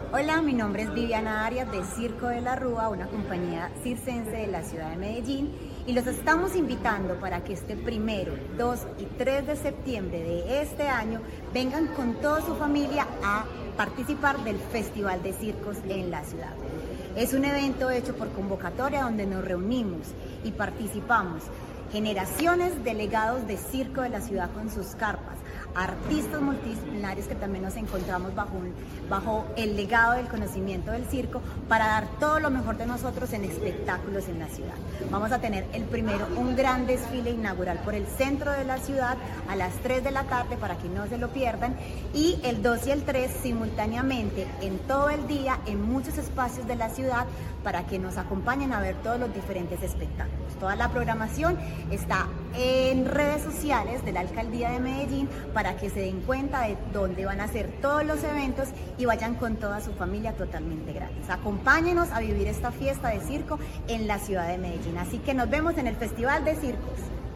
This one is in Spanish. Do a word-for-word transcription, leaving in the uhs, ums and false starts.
Hola, mi nombre es Viviana Arias de Circo de la Rúa, una compañía circense de la ciudad de Medellín, y los estamos invitando para que este primero, dos y tres de septiembre de este año vengan con toda su familia a participar del Festival de Circos en la ciudad. Es un evento hecho por convocatoria donde nos reunimos y participamos generaciones de legados de circo de la ciudad con sus carpas, artistas multidisciplinarios que también nos encontramos bajo, un, bajo el legado del conocimiento del circo para dar todo lo mejor de nosotros en espectáculos en la ciudad. Vamos a tener el primero un gran desfile inaugural por el centro de la ciudad a las tres de la tarde para que no se lo pierdan, y el dos y el tres simultáneamente en todo el día en muchos espacios de la ciudad para que nos acompañen a ver todos los diferentes espectáculos. Toda la programación está en redes sociales de la Alcaldía de Medellín para que se den cuenta de dónde van a ser todos los eventos y vayan con toda su familia totalmente gratis. Acompáñenos a vivir esta fiesta de circo en la ciudad de Medellín. Así que nos vemos en el Festival de Circos.